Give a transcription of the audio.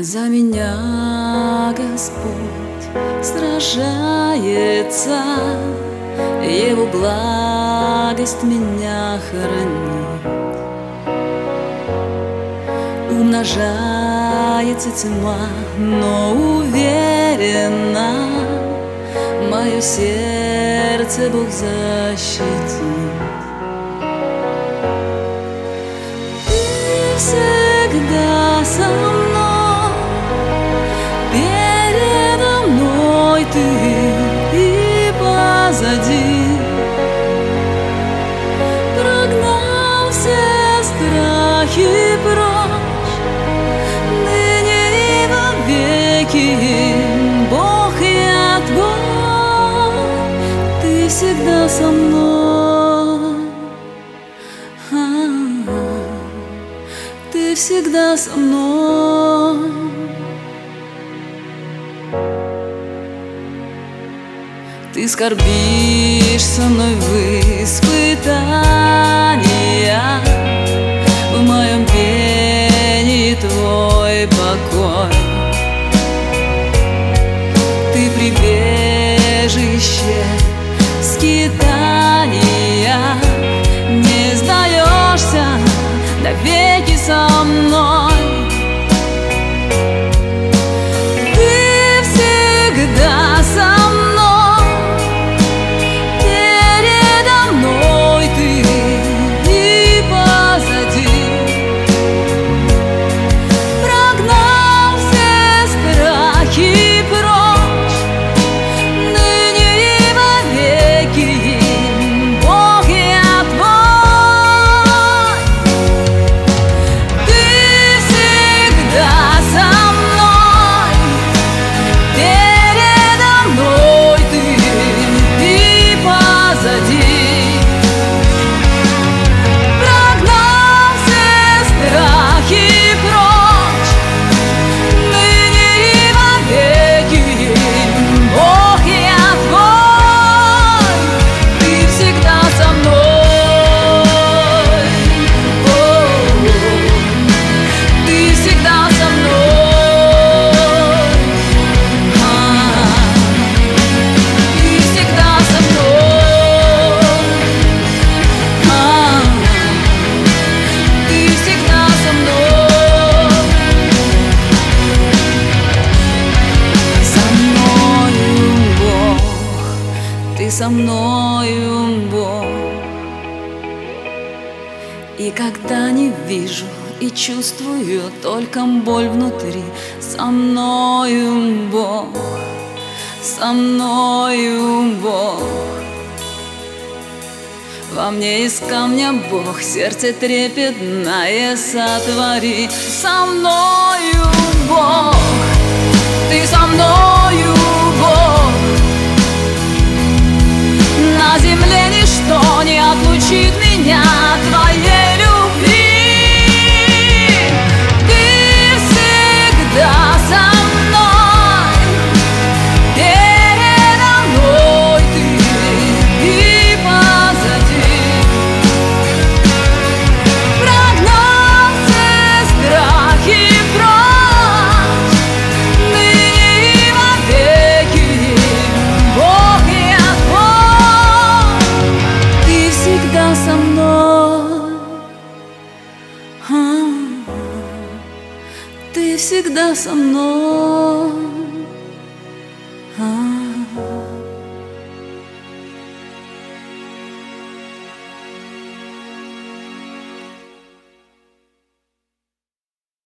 За меня Господь сражается, Его благость меня хранит. Умножается тьма, но уверенно мое сердце Бог защитит. Ты всегда со мной, передо мной ты и позади. Прогнал все страхи прочь, ныне и во веки, Бог я твой, ты всегда со мной. Ты всегда со мной. Ты скорбишь со мной в испытаниях, в моем пении твой покой. Ты прибежище в скитаниях, не сдаешься, навеки со мной. Ты всегда со мной, передо мной ты и позади. Прогнал все страхи прочь, ныне и во веки, Бог я твой. Ты всегда со мной, передо мной ты и позади. Прогнал все страхи прочь, ныне и во веки, Бог я твой. Ты всегда со мной, ты всегда со мной, ты всегда со мной, ты всегда со мной. Со мною Бог, ты со мною Бог. И когда не вижу и чувствую только боль внутри, со мною Бог, со мною Бог. Во мне из камня Бог, сердце трепетное сотвори. Со мною Бог, ты со мною Бог. На земле ничто не отлучит меня от твоей любви. Ты всегда со мной, передо мной ты и позади. Прогнал все страхи прочь, ныне и во веки, Бог я твой. Ты всегда со мной, ты всегда со мной.